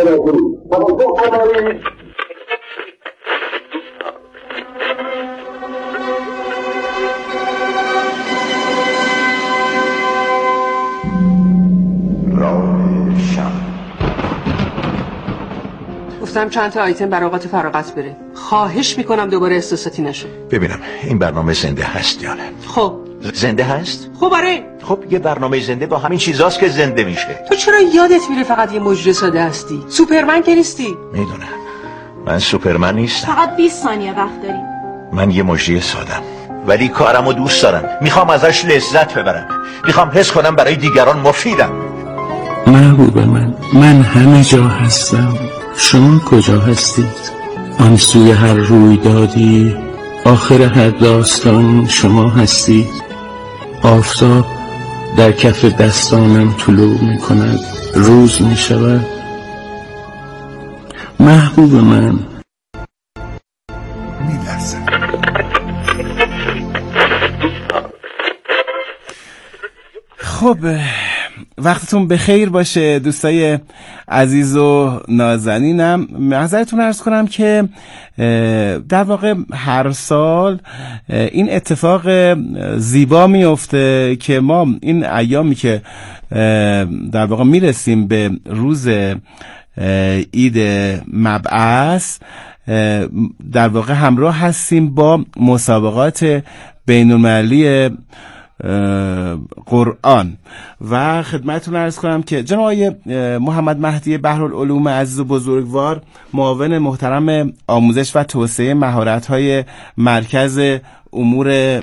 توجه فرمایید. گفتم چند تا آیتم برای اوقات فراغت بره. خواهش میکنم دوباره احساساتی نشو. ببینم این برنامه زنده هست یا نه؟ خب زنده هست؟ خب آره. خب یه برنامه زنده با همین چیزاست که زنده میشه. تو چرا یادت میره فقط یه مجری ساده هستی؟ سوپرمن که نیستی. میدونم من سوپرمن نیستم. فقط 20 ثانیه وقت داریم. من یه مجری سادم ولی کارمو دوست دارم. میخوام ازش لذت ببرم. میخوام حس کنم برای دیگران مفیدم. محبوب من همه جا هستم. شما کجا هستید؟ آن سوی هر رویدادی، آخر هر داستان شما هستید. آفتاب در کف دستانم طلوع می کند، روز می شود. محبوب من می لرزم. خب وقتتون بخیر باشه دوستای عزیز و نازنینم. معذرتون عرض کنم که در واقع هر سال این اتفاق زیبا میفته که ما این ایامی که در واقع میرسیم به روز عید مبعث در واقع همراه هستیم با مسابقات بین‌المللی قرآن و خدمتتون عرض کنم که جناب آقای محمد مهدی بحرالعلوم عزیز و بزرگوار، معاون محترم آموزش و توسعه مهارت‌های مرکز امور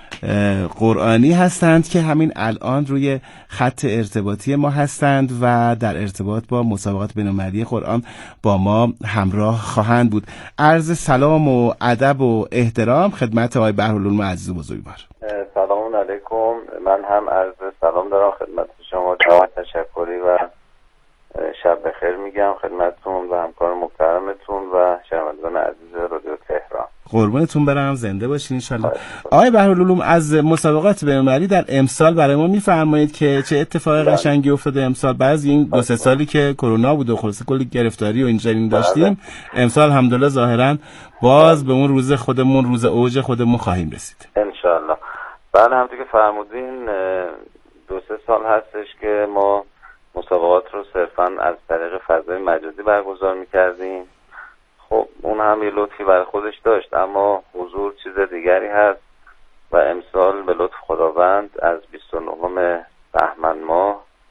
قرآنی هستند که همین الان روی خط ارتباطی ما هستند و در ارتباط با مسابقات بین‌المللی قرآن با ما همراه خواهند بود. عرض سلام و ادب و احترام خدمت آقای بحرالعلوم عزیز و بزرگوار. سلام علیکم. من هم عرض سلام دارم خدمت شما، جواب تشکری و شب بخیر میگم خدمتتون و همکار محترمتون و شنوندگان عزیز رادیو تهران. قربونتون برم، زنده باشین انشالله. آقای بحرالعلوم، از مسابقات بین‌المللی در امسال برای ما میفرمایید که چه اتفاق قشنگی افتاده امسال؟ بعضی این 2-3 سالی که کرونا بود و خلاص کلی گرفتاری و اینجوری داشتیم، امسال الحمدلله ظاهرا باز به اون روز خودمون، روز اوج خودمون خواهیم رسید ان شاء الله. بله همونطور که فرمودین 2-3 سال هستش که ما مسابقات رو صرفاً از طریق فضای مجازی برگزار می‌کردیم. خب اون هم یه لطفی برای خودش داشت، اما حضور چیز دیگری هست و امسال به لطف خداوند از 29 بهمن ماه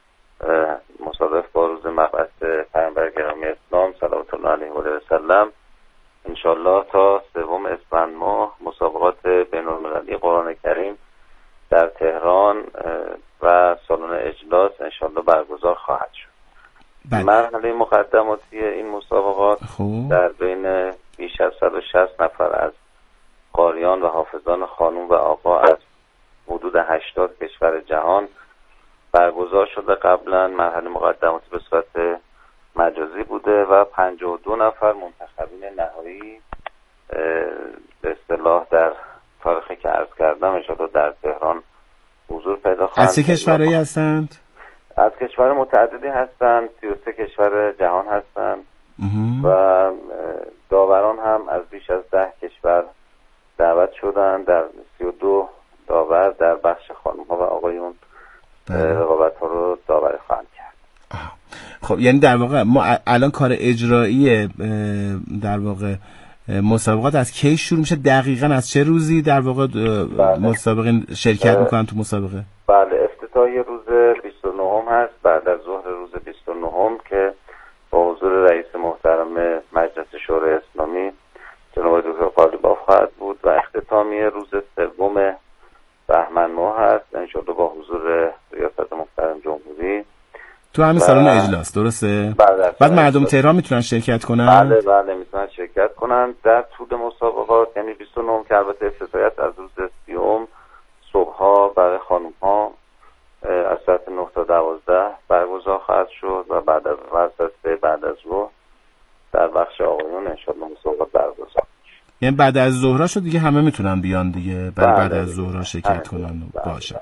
مصادف با روز مبعث پیامبر گرامی اسلام صلوات الله علیه و سلم انشالله تا 3 اسفند ماه مسابقات بین‌المللی قرآن کریم در تهران و سالن اجلاس انشالله برگزار خواهد شد. مرحله مقدماتی این مسابقات در بین بیش از 160 نفر از قاریان و حافظان خانم و آقا از حدود 80 کشور جهان برگزار شده. قبلا مرحله مقدماتی به صورت مجازی بوده و 52 نفر منتخبین نهایی به اصطلاح در تاریخی که عرض کردم انشاءالله در تهران حضور پیدا خواهند. از چه کشورهایی هستند؟ از کشور متعددی هستند، 33 کشور جهان هستند و داوران هم از بیش از 10 کشور دعوت شدند. در 32 داور در بخش خانم ها و آقایون رقابت ها رو داوری خواهند کرد. خب یعنی در واقع ما الان کار اجرایی در واقع مسابقات از کی شروع میشه؟ دقیقاً از چه روزی در واقع مسابقین شرکت میکنن تو مسابقه؟ بله افتتاحیه روز 29 هست بعد از ظهر روز 29 که با حضور رئیس محترم مجلس شورای اسلامی جناب دکتر قالیباف خواهد بود و اختتامیه روز 3 بهمن ماه هست انشاءالله با حضور ریاست محترم جمهوری تو همین سالن اجلاس. درسته؟ بعد مردم تهران میتونن شرکت کنن؟ بله میتونن شرکت کنن در طول مسابقات، یعنی 29 که البته افتتاحیت از روز 30 صبحها برای خانم ها از ساعت 9 تا 12 برگزار خواهد شد و بعد از بعد از ظهر در بخش آقایون انشاءالله مسابقات برگزار. یعنی بعد از ظهرها شد دیگه همه میتونن بیان دیگه بعد از ظهرها شرکت کنن باشن.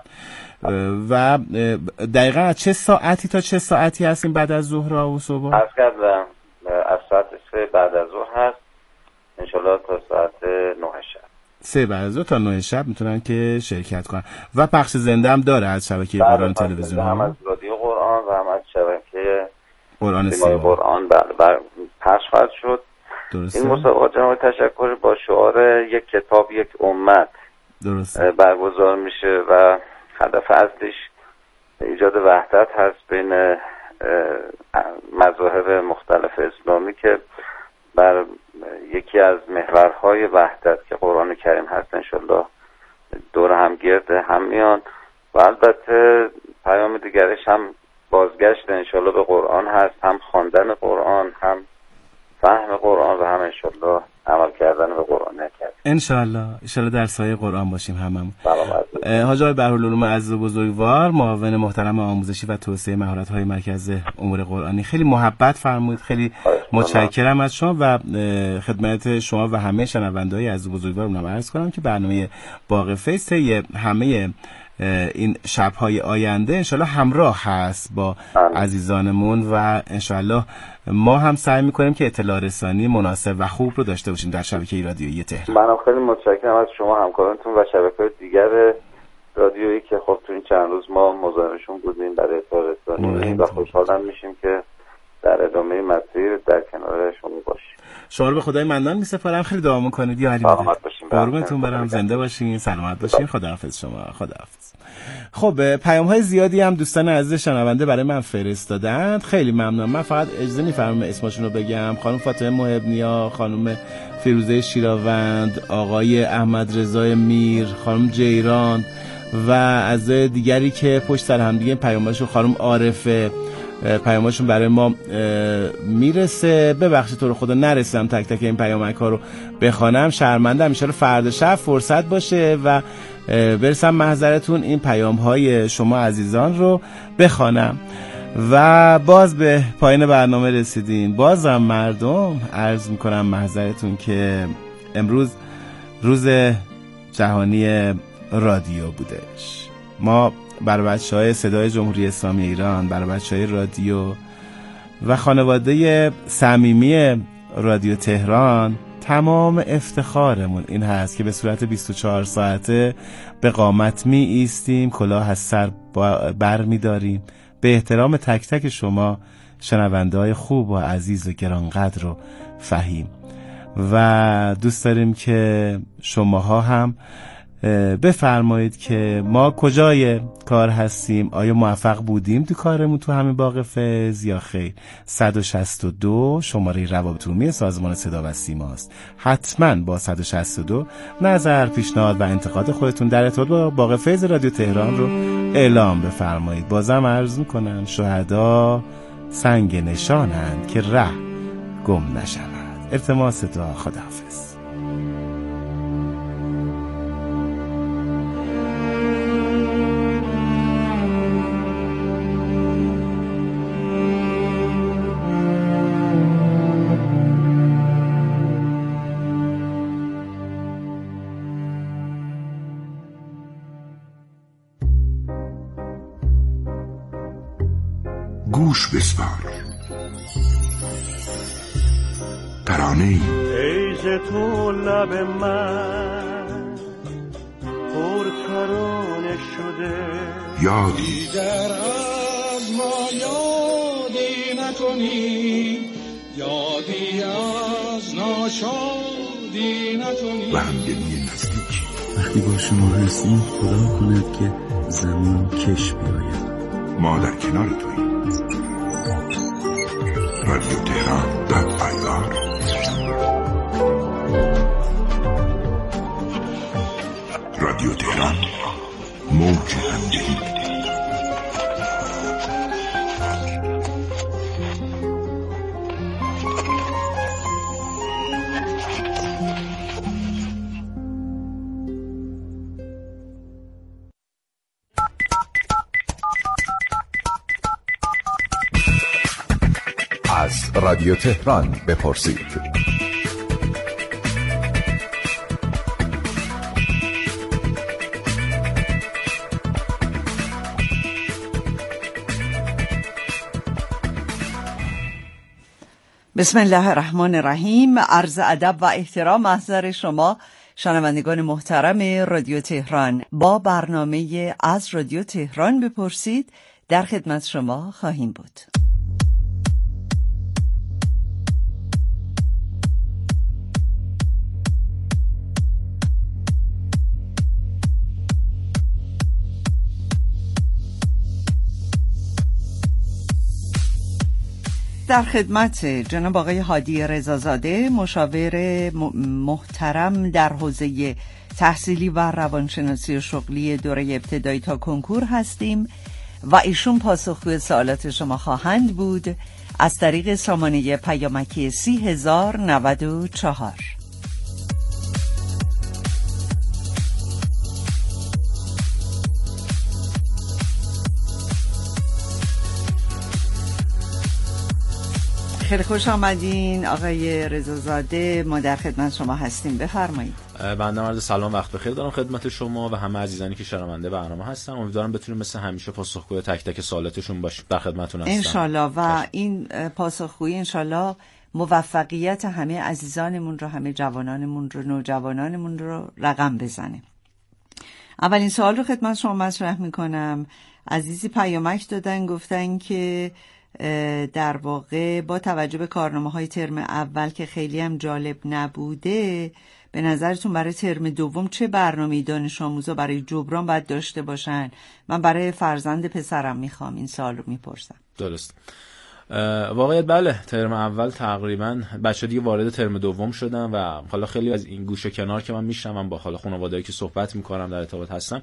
و دقیقا از چه ساعتی تا چه ساعتی هستیم بعد از ظهرها و صبح؟ عرض کردم از ساعت 3 بعد از ظهر هست انشالله تا ساعت 9 شب. 3 بعد از ظهر تا 9 شب میتونن که شرکت کنن و پخش زنده هم داره از شبکه قرآن تلویزیون، هم از رادیو قرآن و هم از شبکه قرآن سیمای قرآن پخش خواهد شد. درسته. این مسابقات جناب تشکر با شعار یک کتاب یک امت درسته برگزار میشه و هدف اصلیش ایجاد وحدت هست بین مذاهب مختلف اسلامی که بر یکی از محورهای وحدت که قرآن کریم هست انشالله دور هم گرد هم میان و البته پیام دیگرش هم بازگشت انشالله به قرآن هست، هم خواندن قرآن، هم فهم قرآن و هم انشالله عمل کردن به قرآن نکرد. انشالله در سایه قرآن باشیم هممون. حاج آقای بهرالعلوم عزیز و بزرگوار، معاون محترم آموزشی و توسعه مهارت‌های مرکز امور قرآنی، خیلی محبت فرمودید، خیلی متشکرم از شما و خدمت شما و همه شنونده‌های عزیز و بزرگوار رو عرض کنم که برنامه باغ فیض همه این شب‌های آینده انشالله همراه هست با عزیزانمون و انشالله ما هم سعی میکنیم که اطلاع رسانی مناسب و خوب رو داشته باشیم در شبکه رادیویی تهران. منم خیلی متشکرم از شما همکارانتون و شبکه‌های دیگر رادیویی که خب تو این چند روز ما مزاحمشون بودیم برای اطلاع رسانی و خوشحالم میشیم که در ادامه مسیر در کنار شما باشیم. شما رو به خدای منان میسپارم، خیلی دعا میکنید یا علی. سلامت باشین. قربونتون برم، زنده باشین، سلامت باشین. خداحافظ شما. خداحافظ. خب پیام‌های زیادی هم دوستان عزیز شنونده برای من فرستادند، خیلی ممنونم. من فقط اجازه می‌فرمایید اسمشون رو بگم. خانم فاطمه محب‌نیا، خانم فیروزه شیراوند، آقای احمد رضای میر، خانم جیران و اعضای دیگری که پشت سر هم دیگه پیام‌هاشون، خانم عارفه پیاماشون برای ما میرسه. ببخشید تو رو خدا نرسیدم تک تک این پیامک‌ها رو بخوانم، شرمندم. ان شاءالله فردا شب فرصت باشه و برسم محضرتون این پیام‌های شما عزیزان رو بخوانم. و باز به پایان برنامه رسیدیم. بازم مردم عرض میکنم محضرتون که امروز روز جهانی رادیو بودش. ما برای بچه‌های صدای جمهوری اسلامی ایران، برای بچه‌های رادیو و خانواده صمیمی رادیو تهران تمام افتخارمون این هست که به صورت 24 ساعته به قامت می ایستیم، کلاه از سر بر می داریم به احترام تک تک شما شنونده‌های خوب و عزیز و گرانقدر و فهیم. و دوست داریم که شماها هم بفرمایید که ما کجای کار هستیم، آیا موفق بودیم تو کارمون تو همین باغ فیض یا خیر. 162 شماره روابط عمومی سازمان صدا و سیما است. حتما با 162 نظر، پیشنهاد و انتقاد خودتون در ارتباط با باغ فیض رادیو تهران رو اعلام بفرمایید. بازم عرض میکنم شهدا سنگ نشانند که ره گم نشود. التماس دعا. خداحافظ. گوش بسپار. ترانه‌ای ای ز تو لب من پر ترانه شده، یادی در از ما یادی نکنی، یادی از ناشادی نکنی و همدلی نزدیکی. وقتی با شما هستیم خدا کند که زمین کش بیاید. ما در کنار توییم. رادیو تهران .ir. رادیو تهران، موج همدلی. از رادیو تهران بپرسید. بسم الله الرحمن الرحیم. عرض ادب و احترام محضر شما شنوندگان محترم رادیو تهران. با برنامه از رادیو تهران بپرسید در خدمت شما خواهیم بود. در خدمت جناب آقای هادی رضازاده، مشاور محترم در حوزه تحصیلی و روانشناسی شغلی دوره ابتدایی تا کنکور هستیم و ایشون پاسخگوی سوالات شما خواهند بود از طریق سامانه پیامکی 30,094. خیلی خوش آمدین آقای رضازاده، ما در خدمت شما هستیم، بفرمایید. بنده عرض سلام، وقت بخیر دارم خدمت شما و همه عزیزانی که شنونده برنامه هستن. امیدوارم بتونیم مثل همیشه پاسخگوی تک تک سوالاتشون باشیم. در خدمتتون هستم انشالله و این پاسخگویی انشالله موفقیت همه عزیزانمون رو، همه جوانانمون رو، نوجوانانمون رو رقم بزنه. اولین سوال رو خدمت شما مطرح میکنم. عزیزی پیامک دادن، گفتن که در واقع با توجه به کارنامه‌های ترم اول که خیلی هم جالب نبوده، به نظرتون برای ترم دوم چه برنامه‌ای دانش آموزا برای جبران باید داشته باشن؟ من برای فرزند پسرم میخوام این سوال رو میپرسم. درست. واقعیت بله، ترم اول تقریبا بچه‌ها دیگه وارد ترم دوم شدن و حالا خیلی از این گوشه کنار که من میشنوم با حالا خانواده‌ای که صحبت میکنم در ارتباط هستم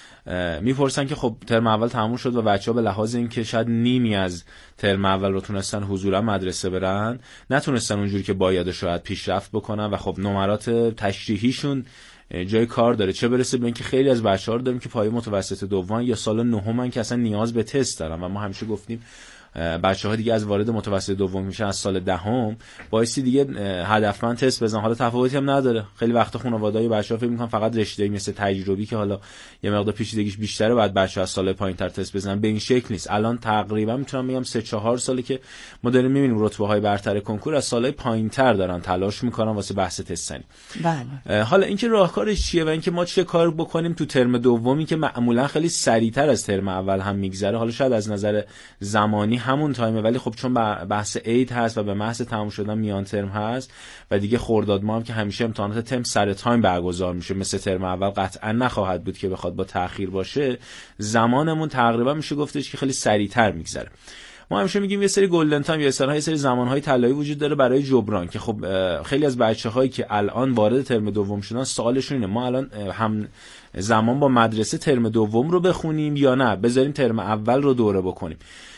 میپرسن که خب ترم اول تموم شد و بچه‌ها به لحاظ این که شاید نیمی از ترم اول رو تونستن حضورا مدرسه برن، نتونستن اونجوری که باید شاید پیشرفت بکنن و خب نمرات تشریحیشون جای کار داره. چه برسه به اینکه خیلی از بچه‌ها رو داریم که پایه متوسط دوم یا سال نهمن که اصلا نیاز به تست دارن و ما همیشه گفتیم بچه‌ها دیگه از وارد متوسط دوم میشن از سال دهم، بایستی دیگه هدفمند تست بزنن. حالا تفاوتی هم نداره، خیلی وقت خانواده‌های بچه‌ها فکر می‌کنن فقط رشته مثل تجربی که حالا یه مقدار پیچیدگیش بیشتره بعد بچه‌ها از سال پایین‌تر تست بزنن. به این شکل نیست. الان تقریبا میتونم بگم 3-4 ساله که ما داریم می‌بینیم رتبه‌های برتر کنکور از سال‌های پایین‌تر دارن تلاش می‌کنن واسه بحث تستنی. بله. حالا اینکه راهکارش چیه و اینکه ما چه کار بکنیم تو ترم دومی که معمولا خیلی سریع‌تر از ترم اول هم میگذره، حالا شاید از نظر زمانی همون تایمه ولی خب چون بحث عید هست و به محض تموم شدن میان ترم هست و دیگه خرداد ماه هم که همیشه امتحانات ترم سر تایم برگزار میشه، مثل ترم اول قطعا نخواهد بود که بخواد با تأخیر باشه، زمانمون تقریبا میشه گفتش که خیلی سریعتر میگذره. ما همیشه میگیم یه سری گلدن تایم، یه سری زمانهای طلایی وجود داره برای جبران که خب خیلی از بچه‌هایی که الان وارد ترم دوم شدن سوالشون اینه ما الان هم زمان با مدرسه ترم دوم رو بخونیم یا نه بذاریم ترم اول رو دوره بکنیم.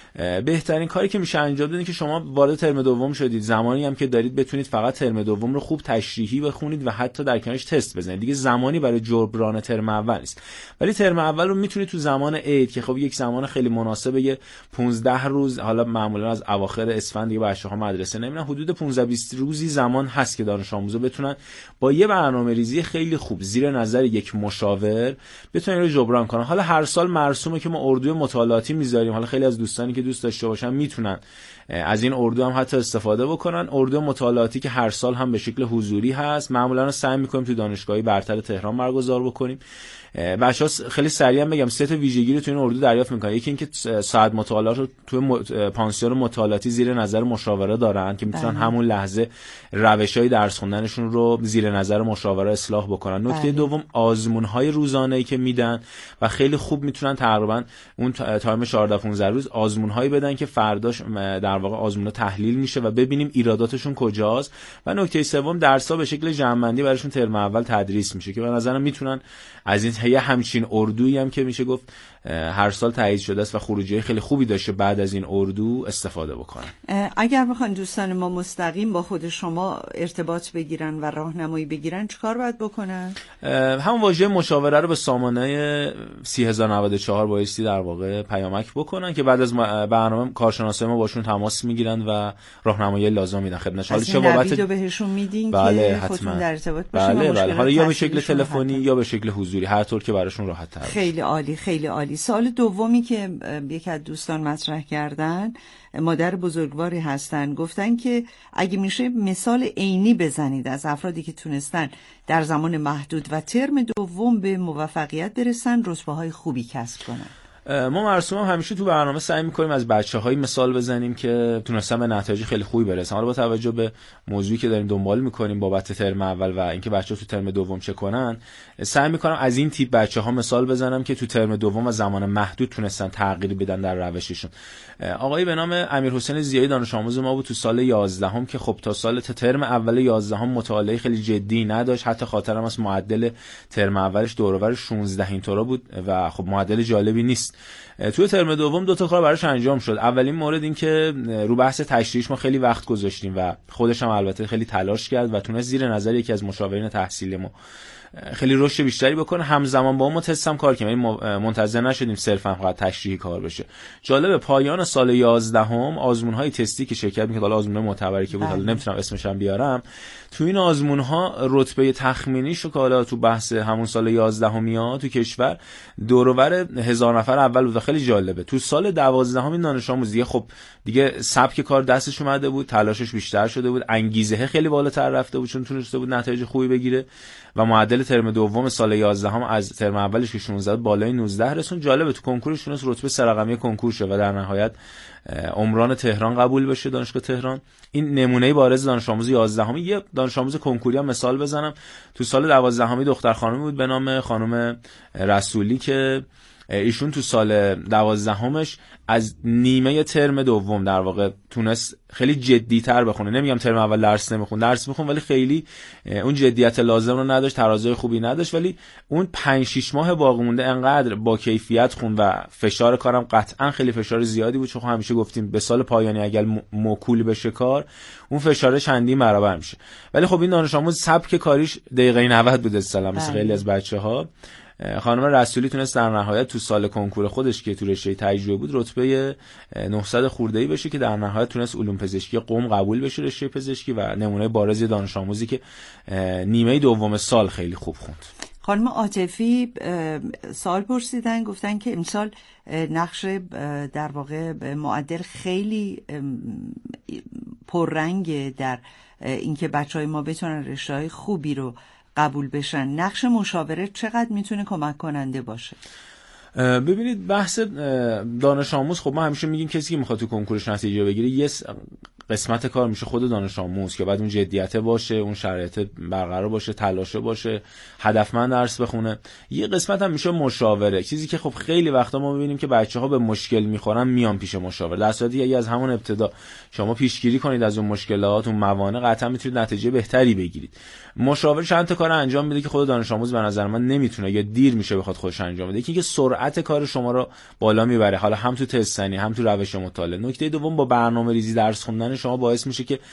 بهترین کاری که میشه انجام داد اینه که شما وارد ترم دوم شدید، زمانی هم که دارید بتونید فقط ترم دوم رو خوب تشریحی بخونید و حتی در کنارش تست بزنید. دیگه زمانی برای جبران ترم اول نیست، ولی ترم اول رو میتونید تو زمان عید که خب یک زمان خیلی مناسبه، یه 15 روز، حالا معمولا از اواخر اسفند دیگه بچه‌ها مدرسه نمیرن، حدود 15-20 روزی زمان هست که دانش آموزا بتونن با یه برنامه‌ریزی خیلی خوب زیر نظر یک مشاور بتونن رو جبران کنن. حالا هر سال مرسومه که ما اردوی مطالعاتی میذاریم، حالا خیلی از دوستانی که دوست داشته باشن میتونن از این اردو هم حتی استفاده بکنن. اردو مطالعاتی که هر سال هم به شکل حضوری هست، معمولا سعی میکنیم تو دانشگاهی برتر تهران برگزار بکنیم. بچه‌ها خیلی سریعا بگم 3 تا ویژگی رو تو این اردو دریافت میکنن. یکی اینکه ساعت مطالعه رو تو پانسیون مطالعاتی زیر نظر مشاوره دارن که میتونن همون لحظه روش‌های درس خوندنشون رو زیر نظر مشاوره اصلاح بکنن. نکته دوم آزمون‌های روزانه‌ای که میدن و خیلی خوب میتونن تقریبا اون تایم 14-15 روز آزمون‌هایی بدن که فرداش در واقع آزمون‌ها تحلیل میشه و ببینیم ایراداتشون کجاست. و نکته سوم درس‌ها به شکل جمع‌بندی براشون ترم اول تدریس میشه که به نظرم میتونن از این یه همچین اردویی هم که میشه گفت هر سال تایید شده است و خروجی خیلی خوبی داشته بعد از این اردو استفاده بکنن. اگر بخوان دوستان ما مستقیم با خود شما ارتباط بگیرن و راهنمایی بگیرن چیکار باید بکنن؟ همون واژه مشاوره رو به سامانه 30,094 بایستی در واقع پیامک بکنن که بعد از برنامه کارشناسای ما باشون تماس میگیرن و راهنمایی لازم میدن خدمتش. حالا چه بابت بهشون میدین که خودتون در ارتباط باشین؟ بله. حالا یا به شکل تلفنی یا به شکل حضوری، هر طور که براشون راحت تر. خیلی عالی، خیلی عالی. سوال دومی که یک از دوستان مطرح کردن، مادر بزرگواری هستن، گفتن که اگه میشه مثال عینی بزنید از افرادی که تونستن در زمان محدود و ترم دوم به موفقیت برسن، رتبه‌های خوبی کسب کنن. ما مرسوم همیشه تو برنامه سعی می‌کنیم از بچه‌های مثال بزنیم که تونستن به نتایج خیلی خوبی برسن. حالا با توجه به موضوعی که داریم دنبال می‌کنیم بابت ترم اول و اینکه بچه‌ها تو ترم دوم چه کنن، سعی می‌کنم از این تیپ بچه‌ها مثال بزنم که تو ترم دوم و زمان محدود تونستن تغییر بدن در روششون. آقایی به نام امیرحسین زیایی دانش آموز ما بود تو سال 11 که خب تا سال ترم اول 11 مطالعه خیلی جدی نداشت، حتی خاطرم از معدل ترم اولش دور و بر 16 اینطورا بود و خب معدل جالبی نیست. توی ترم دوم 2 تا کار براش انجام شد. اولین مورد این که رو بحث تشریحش ما خیلی وقت گذاشتیم و خودش هم البته خیلی تلاش کرد و تونست زیر نظر یکی از مشاورین تحصیلی ما خیلی رشد بیشتری بکنه. همزمان با ما تست هم کار کردیم، منتظر نشدیم صرفا فقط تشریحی کار بشه. جالب پایان سال 11 آزمون‌های تستی که شرکت می‌کرد، حالا آزمون معتبری که بود، حالا نمیتونم اسمش هم بیارم، تو این آزمون‌ها رتبه تخمینی شو که حالا تو بحث همون سال 11 تو کشور دور و بر 1000 نفر اول بود و خیلی جالبه. تو سال 12 این دانش آموز دیگه سبک کار دستش اومده بود، تلاشش بیشتر شده بود، انگیزه خیلی بالاتر رفته بود چون تونسته بود نتایج خوبی بگیره و معدل ترم دوم سال 11 از ترم اولش که 16 بالای 19 رسون. جالبه تو کنکورش تونست رتبه سرقمی کنکور شه و در نهایت عمران تهران قبول بشه، دانشگاه تهران. این نمونه بارز دانش آموز 11 یه دانش آموز کنکوری هم مثال بزنم. تو سال 12 دختر خانمی بود به نام خانم رسولی که ایشون تو سال 12 از نیمه ترم دوم در واقع تونست خیلی جدی‌تر بخونه. نمیگم ترم اول درس میخون ولی خیلی اون جدیت لازم رو نداشت، ترازوی خوبی نداشت، ولی اون 5-6 ماه باقی مونده انقدر با کیفیت خون و فشار کارم قطعا خیلی فشار زیادی بود، چون همیشه گفتیم به سال پایانی اگر موکول بشه کار اون فشار چندین برابر میشه. ولی خب این دانش آموز سبک کاریش دقیقه 90 بود اصلا مثل خیلی از بچه‌ها. خانم رسولی تونست در نهایت تو سال کنکور خودش که تو رشته تجربه بود رتبه 900 خورده‌ای بشه که در نهایت تونست علوم پزشکی قم قبول بشه رشته پزشکی و نمونه بارز دانش آموزی که نیمه دوم سال خیلی خوب خوند. خانم عاطفی سوال پرسیدن، گفتن که امسال نقش در واقع معدل خیلی پررنگ در اینکه بچهای ما بتونن رشته‌های خوبی رو قبول بشن. نقش مشاوره چقدر میتونه کمک کننده باشه؟ ببینید بحث دانش آموز، خب ما همیشه میگیم کسی که میخواد تو کنکورش نتیجه بگیره یه قسمت کار میشه خود دانش آموز که بعد اون جدیت باشه، اون شرایط برقرار باشه، تلاش باشه، هدفمند درس بخونه. یه قسمت هم میشه مشاوره، چیزی که خب خیلی وقتا ما میبینیم که بچه‌ها به مشکل میخورن میان پیش مشاور، در صورتی اگه از همون ابتدا شما پیشگیری کنید از اون مشکلات، اون موانع، قطعا میتونید نتیجه بهتری بگیرید. مشاور چند تا کار انجام میده که خود دانش آموز به نظر من نمیتونه یا دیر میشه بخواد خودش انجام بده. یکی که سرعت کار شما رو بالا میبره، حالا هم تو تست سنی هم تو روش مطالعه. نکته دوم با برنامه‌ریزی درس خوندن شما باعث میشه که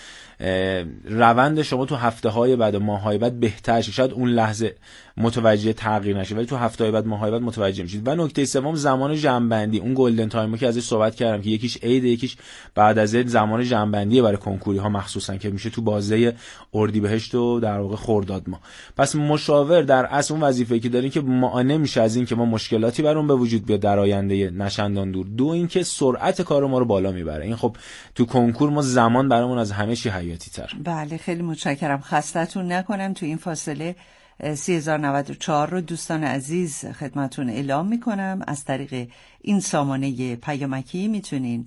روند شما تو هفته‌های بعد و ماه‌های بعد بهتر شه. شاید اون لحظه متوجه تغییر نشه ولی تو هفته‌های بعد ماه‌های بعد متوجه میشید. و نکته سوم زمان جمع‌بندی، اون گلدن تایم که ازش صحبت کردم که یکیش عید، یکیش بعد از عید زمان جمع‌بندی برای کنکوری ها مخصوصا که میشه تو بازه اردیبهشت و در واقع خرداد ماه. پس مشاور در اصل اون وظیفه‌ای که دارین که مانع میشه از این که ما مشکلاتی برام به وجود بیاد در آینده نشندان دور. دو اینکه سرعت کار ما رو بالا میبره. این خب تو کنکور ما زمان برامون از همه چی حیاتی تر. بله خیلی متشکرم. خستتون نکنم. تو این فاصله 3094 رو دوستان عزیز خدمتون اعلام میکنم. از طریق این سامانه پیامکی میتونین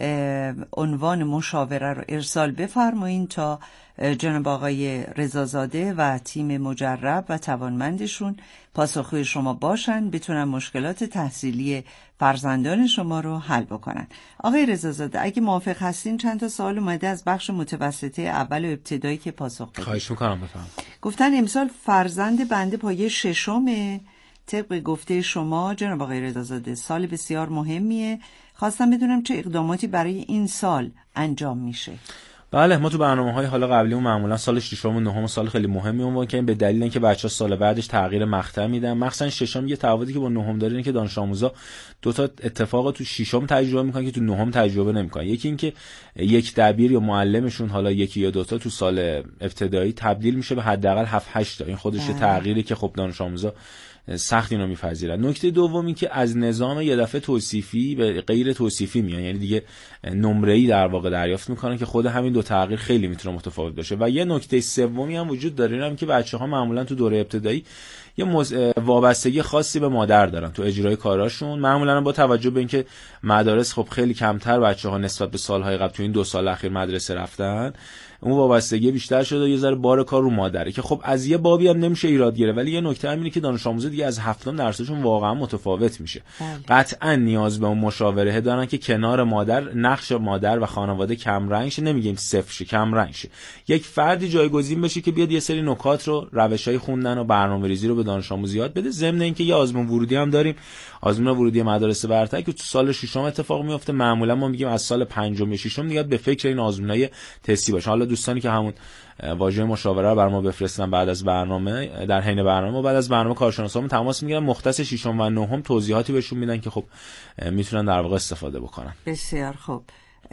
عنوان مشاوره رو ارسال بفرمایین تا جناب آقای رضازاده و تیم مجرب و توانمندشون پاسخگوی شما باشن، بتونن مشکلات تحصیلی فرزندان شما رو حل بکنن. آقای رضازاده اگه موافق هستین چند تا سوال اومده از بخش متوسطه اول و ابتدایی که پاسخ بدید. خواهش می‌کنم بفرمایید. گفتن امسال فرزند بنده پایه ششمه. طبق گفته شما جناب آقای رضازاده سال بسیار مهمیه. خواستم بدونم چه اقداماتی برای این سال انجام میشه. بله، ما تو برنامه‌های حالا قبلیمون معمولا سال ششم و نهم سال خیلی مهمی عنوان کردیم، به دلیل اینکه بچه‌ها سال بعدش تغییر مقطع میدن. مخصوصا ششم یه تفاوتی که با نهم داره اینه که دانش آموزا دو تا اتفاق تو ششم تجربه میکنن که تو نهم تجربه نمیکنن. یکی اینکه یک دبیر یا معلمشون، حالا یکی یا دو تا تو سال ابتدایی تبدیل میشه به حداقل 7-8 تا. این خودش تغییری که خب دانش آموزا سخت اینو میپذیرن. نکته دومی که از نظام یه دفعه توصیفی به غیر توصیفی میان، یعنی دیگه نمره‌ای در واقع دریافت میکنن که خود همین دو تغییر خیلی میتونه متفاوت باشه. و یه نکته سومی هم وجود داره، اینم که بچه‌ها معمولا تو دوره ابتدایی یه وابستگی خاصی به مادر دارن تو اجرای کاراشون. معمولا با توجه به اینکه مدارس خب خیلی کمتر بچه‌ها نسبت به سالهای قبل تو این 2 سال اخیر مدرسه رفتن، اون وابستگی بیشتر شده، یه ذره بار کار رو مادره که خب از یه بابی هم نمیشه ایراد گیره. ولی یه نکته همینه که دانش آموزا دیگه از هفتم درسشون واقعا متفاوت میشه. قطعا نیاز به اون مشاوره دارن که کنار مادر نقش مادر و خانواده کم رنگ شه، نمیگیم صفر شه، کم رنگ شه. یک فردی جایگزین بشه که بیاد یه سری نکات رو، روشای خوندن و برنامه‌ریزی رو به دانش آموز یاد بده. ضمن اینکه یه آزمون ورودی هم داریم، آزمون ورودی مدارس برتر که تو سال ششم اتفاق میفته. معمولا ما میگیم از سال پنجم یا ششم دیگه به فکر این آزمونای تستی باشه. حالا دوستانی که همون واژه مشاوره رو برام بفرستن بعد از برنامه، در حین برنامه و بعد از برنامه کارشناسامون تماس میگیرن، مختص ششم و نهم توضیحاتی بهشون میدن که خب میتونن در واقع استفاده بکنن. بسیار خوب.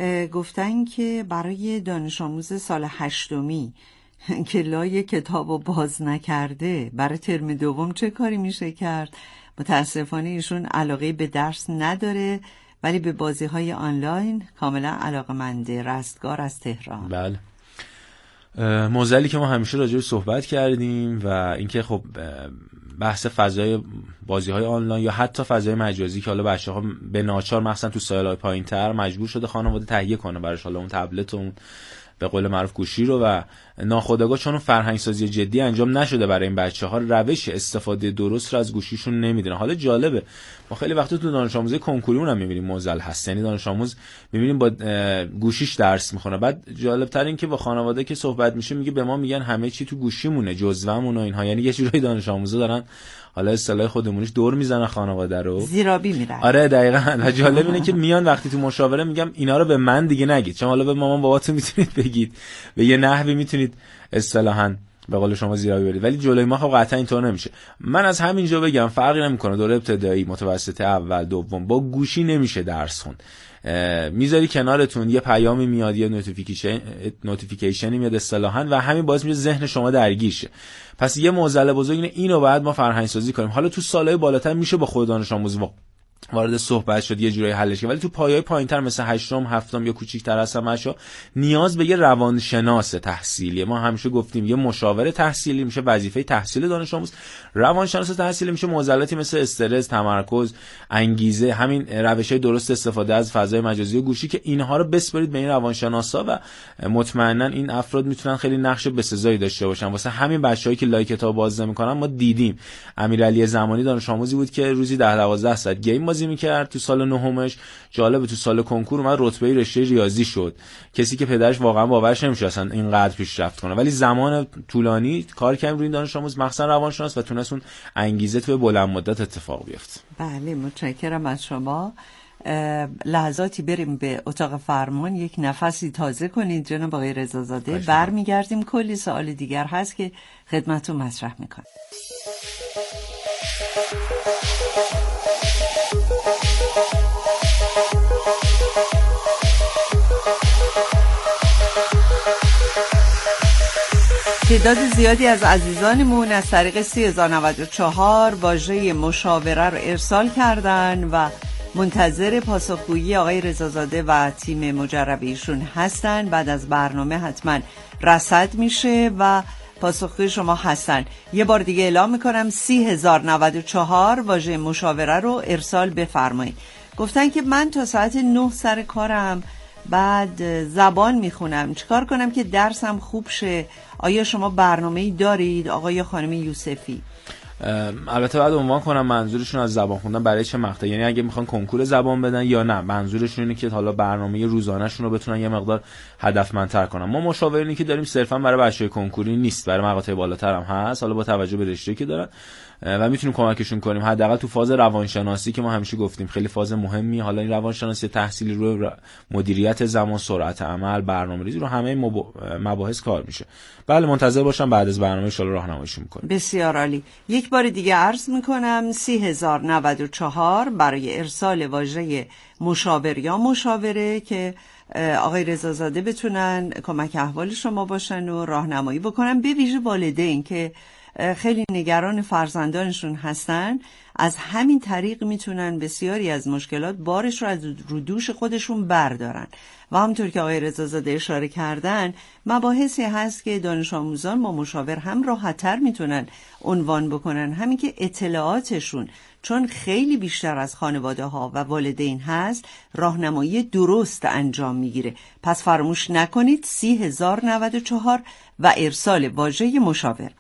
گفتن که برای دانش آموز سال هشتمی که لای کتابو باز نکرده برای ترم دوم چه کاری میشه کرد؟ متاسفانه ایشون علاقه به درس نداره ولی به بازی‌های آنلاین کاملا علاقه‌منده. رستگار از تهران. بله. موضوعی که ما همیشه راجعش صحبت کردیم و اینکه خب بحث فضای بازی‌های آنلاین یا حتی فضای مجازی که حالا بچه‌ها به ناچار مثلا تو سایه‌های پایین‌تر مجبور شده خانواده تهیه کنه براش، حالا اون تبلت و اون به قول معروف گوشی رو، و ناخودآگاه چون فرهنگ سازی جدی انجام نشده برای این بچه‌ها، روش استفاده درست رو از گوشیشون نمیدونن. حالا جالبه ما خیلی وقتا تو دانش آموزی کنکوریمون هم می‌بینیم موزل هست، یعنی دانش آموز می‌بینیم با گوشیش درس می‌خونه. بعد جالب‌تر این که با خانواده که صحبت میشه میگه به ما میگن همه چی تو گوشیمونه، جزوه‌مون و اینها. یعنی یه جورایی دانش آموزا دارن حالا اصطلاح خودمونیش دور میزنن خانواده رو، زیرابی میرن. آره دقیقاً. و جالب اینه که میان وقتی تو مشاوره میگم اینا رو به من دیگه نگید، چون حالا به مامان باباتون میتونید بگید، به یه نحوی میتونید اصطلاحاً به قول شما زیرابی برید، ولی جلوی ما خب قطعا اینطور نمیشه. من از همینجا بگم فرقی نمیکنه دوره ابتدایی، متوسطه، اول، دوم، با گوشی نمیشه درس خوند. میذاری کنارتون، یه پیامی میاد، یه نوتیفیکیشنی میاد اصطلاحاً و همین باعث میشه ذهن شما درگیر شه. پس یه معضل بزرگ اینو بعد ما فرهنگ سازی کنیم. حالا تو سالهای بالاتر میشه با خود دانش آموز وارد صحبت شد یه جورایی حلش کنه، ولی تو پایه‌های پایین‌تر مثل هشتم، هفتم یا کوچیک‌تر هستن بچه‌ها نیاز به یه روانشناس تحصیلی. ما همیشه گفتیم یه مشاور تحصیلی میشه وظیفه تحصیل دانش آموز، روانشناس تحصیلی میشه معضلاتی مثل استرس، تمرکز، انگیزه، همین روش‌های درست استفاده از فضای مجازی و گوشی، که اینها رو بسپارید به این روانشناسا و مطمئنا این افراد میتونن خیلی نقش بسزایی داشته باشن. واسه همین بچه‌هایی که لایک کتاب باز نمی‌کنن ما دیدیم امیرعلی زمانی دانش آموزی بود که روزی 10-12 ساعت گیم بازی میکرد تو سال نهمش. جالب تو سال کنکور اومد رتبه رشته ریاضی شد، کسی که پدرش واقعا باورش نمیشه اصلا اینقدر پیشرفت کنه، ولی زمان طولانی کار کردیم روی این دانش آموز مخصوصا روانشناس و تونست اون انگیزه تو بلند مدت اتفاق بیفته. بله متشکرم از شما. لحظاتی بریم به اتاق فرمان، یک نفسی تازه کنید جناب آقای رضازاده. برمیگردیم، کلی سوال دیگر هست که خدمتتون مطرح میکنم. تعداد زیادی از عزیزانمون از طریق 3094 واژه مشاوره رو ارسال کردن و منتظر پاسخگویی آقای رضازاده و تیم مجرب ایشون هستن. بعد از برنامه حتما رصد میشه و پاسخگوی شما هستن. یه بار دیگه اعلام میکنم 3094 واژه مشاوره رو ارسال بفرمایید. گفتن که من تا ساعت 9 سر کارم، بعد زبان میخونم، چیکار کنم که درسم خوب شه؟ آیا شما برنامه‌ای دارید آقای خانم یوسفی؟ البته بعد عنوان کنم منظورشون از زبان خوندن برای چه مقطع، یعنی اگه میخوان کنکور زبان بدن یا نه منظورشون اینه که حالا برنامه روزانه‌شون رو بتونن یه مقدار هدفمندتر کنن. ما مشاورینی که داریم صرفا برای بچه‌های کنکوری نیست، برای مقاطع بالاتر هم هست، حالا با توجه به رشته‌ای که دارن و میتونیم کمکشون کنیم. حداقل تو فاز روانشناسی که ما همیشه گفتیم خیلی فاز مهمی، حالا این روانشناسی تحصیلی رو مدیریت زمان، سرعت عمل، برنامه‌ریزی رو همه مباحث کار میشه. بله منتظر باشم بعد از برنامه ان شاء الله راهنماییشون می‌کنیم. بسیار عالی. یک بار دیگه عرض می‌کنم 30094 برای ارسال واژه مشاور یا مشاوره که آقای رضازاده بتونن کمک احوال شما باشن و راهنمایی بکنن، به ویژه والدین که خیلی نگران فرزندانشون هستن. از همین طریق میتونن بسیاری از مشکلات بارش رو از رو دوش خودشون بردارن و همونطور که آقای رضازاده اشاره کردن مباحثی هست که دانش آموزان با مشاور هم راحت‌تر میتونن عنوان بکنن، همین که اطلاعاتشون چون خیلی بیشتر از خانواده ها و والدین هست راهنمایی درست انجام میگیره. پس فراموش نکنید 30094 و ارسال واژه مشاور.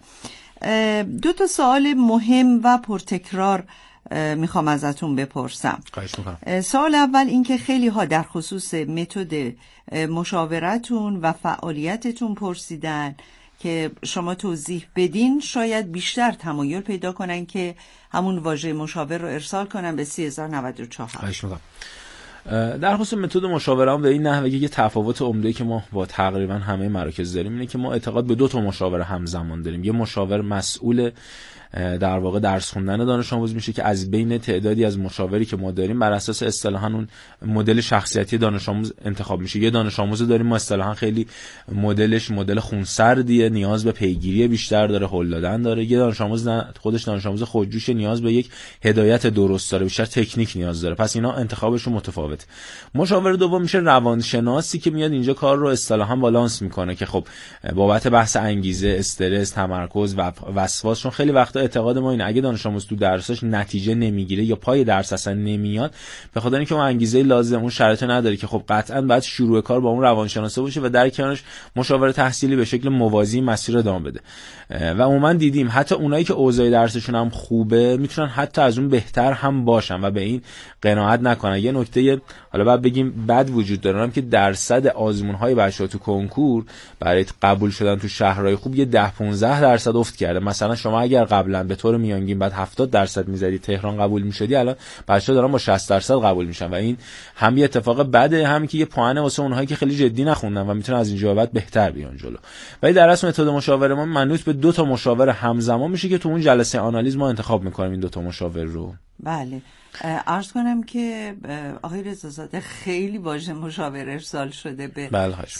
2 سوال مهم و پرتکرار میخوام ازتون بپرسم. خواهش میکنم. سوال اول این که خیلی ها در خصوص متد مشاورتون و فعالیتتون پرسیدن که شما توضیح بدین، شاید بیشتر تمایل پیدا کنن که همون واژه مشاور رو ارسال کنن به 30094. خواهش میکنم. در خصوص متد مشاوره هم به این نحوه که تفاوت عمده‌ای که ما با تقریبا همه مراکز داریم اینه که ما اعتقاد به 2 مشاور همزمان داریم. یه مشاور مسئول در واقع درس خوندن دانش آموز میشه که از بین تعدادی از مشاوری که ما داریم بر اساس اصطلاحاً اون مدل شخصیتی دانش آموز انتخاب میشه. یه دانش آموز داریم ما اصطلاحاً خیلی مدلش مدل خونسردیه، نیاز به پیگیری بیشتر داره، هل دادن داره. یه دانش آموز خودش دانش آموز خودجوش، نیاز به یک هدایت درست داره، بیشتر تکنیک نیاز داره. پس اینا انتخابشون متفاوته. مشاور دوم میشه روانشناسی که میاد اینجا کار رو اصطلاحاً بالانس میکنه که خب بابت بحث انگیزه، استرس، تمرکز و وسواس، چون خیلی وقتا اعتقاد ما اینه اگه دانش آموز تو درسش نتیجه نمیگیره یا پای درس اصلا نمیاد، به خاطر اینکه اون انگیزه لازم، اون شرایط نداره که خب قطعاً باید شروع کار با اون روانشناسه باشه و در کنارش مشاور تحصیلی به شکل موازی مسیر ادامه بده. و عموما دیدیم حتی اونایی که اوضاع درسشون هم خوبه میتونن حتی از اون بهتر هم باشن و به این قناعت نکنن. یه نکته حالا بعد بگیم بد وجود داره هم که درصد آزمون‌های بچه‌ها تو کنکور برای قبول شدن تو شهرهای خوب یه 10-15% افت کرده. مثلا شما اگر قبلا به طور میانگین بعد 70% میزدی تهران قبول میشدی، الان بچه‌ها دارن با 60% قبول میشن و این هم یه اتفاق بده، هم که یه پوانه واسه اونهایی که خیلی جدی نخوندن و میتونن از اینجا بعد بهتر بیان جلو. ولی در اصل متد مشاوره ما منوط به 2 مشاور همزمان میشه که تو اون جلسه آنالیز ما انتخاب میکنیم این 2 مشاور رو. بله. عرض کنم که آقای رضازاده خیلی واژه مشاور ارسال شده به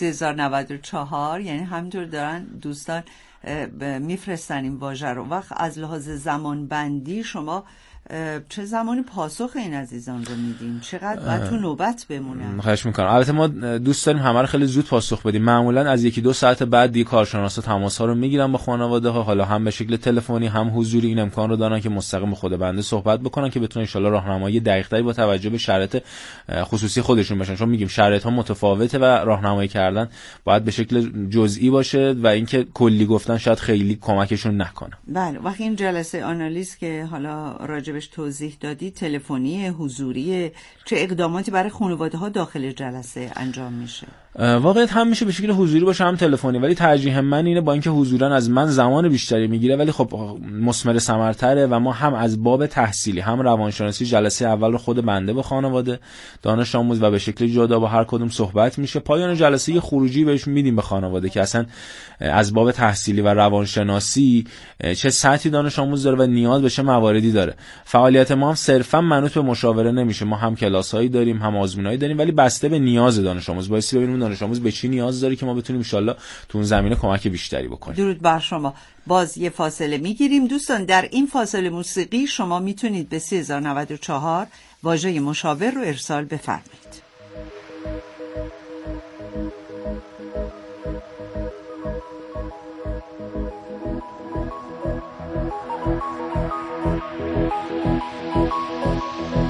30094، یعنی همینطور دارن دوستان میفرستن این واژه رو. وقت از لحاظ زمان بندی شما چه زمانی پاسخ این عزیزان رو میدین؟ چقدر باید تو نوبت بمونن؟ خواهش میکنم. البته ما دوست داریم همه رو خیلی زود پاسخ بدیم. معمولا از 1-2 ساعت بعد دیگه کارشناسا تماس ها رو میگیرن با خانواده ها، حالا هم به شکل تلفنی هم حضوری. این امکان رو دارن که مستقیم خود بنده صحبت بکنن که بتونن ان شاء الله راهنمایی دقیق‌تری با توجه به شرایط خصوصی خودشون بشن، چون میگیم شرایط ها متفاوته و راهنمایی کردن باید به شکل جزئی باشه و اینکه کلی گفتن شاید خیلی کمکشون نکنه. بله. وقتی این جلسه آنالیز که حالا راجبش توضیح دادی، تلفنی، حضوری، چه اقداماتی برای خانواده ها داخل جلسه انجام میشه؟ واقعیت هم میشه به شکل حضوری باشه هم تلفنی، ولی ترجیح من اینه با اینکه حضورا از من زمان بیشتری میگیره ولی خب مثمر ثمرتره و ما هم از باب تحصیلی هم روانشناسی جلسه اول رو خود بنده با خانواده دانش آموز و به شکل جدا با هر کدوم صحبت میشه. پایان جلسه یه خروجی بهش میدیم به خانواده که اصلا از باب تحصیلی و روانشناسی چه سطحی دانش آموز داره و نیاز به چه مواردی داره. فعالیت ما هم صرفا منوط به مشاوره نمیشه، ما هم کلاسایی داریم هم آزمونایی داریم، ولی بسته به نیاز دانش آموز بایستی ببینیم دانش آموز به چی نیاز داره که ما بتونیم ان شاءالله تو اون زمینه کمک بیشتری بکنیم. درود بر شما. باز یه فاصله میگیریم دوستان. در این فاصله موسیقی شما میتونید به 30094 واژه مشاور رو ارسال بفرمایید.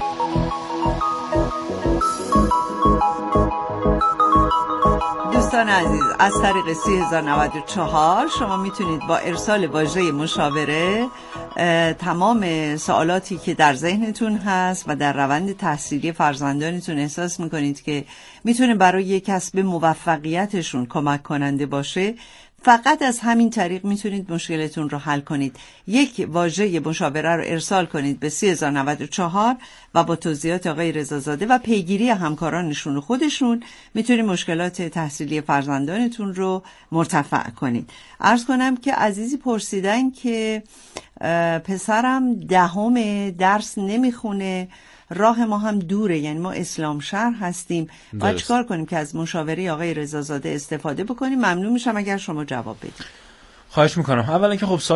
دوستان عزیز از طریق 3094 شما میتونید با ارسال واژه مشاوره تمام سوالاتی که در ذهنتون هست و در روند تحصیلی فرزندانتون احساس میکنید که میتونه برای کسب موفقیتشون کمک کننده باشه، فقط از همین طریق میتونید مشکلتون رو حل کنید. یک واژه مشاوره رو ارسال کنید به 3094 و با توضیحات آقای رضازاده و پیگیری همکارانشون و خودشون میتونید مشکلات تحصیلی فرزندانتون رو مرتفع کنید. عرض کنم که عزیزی پرسیدن که پسرم 10 درس نمیخونه، راه ما هم دوره، یعنی ما اسلام شهر هستیم، باید چیکار کنیم که از مشاوره آقای رضازاده استفاده بکنیم؟ ممنون میشم اگر شما جواب بدید. خواهش میکنم. اولا که خب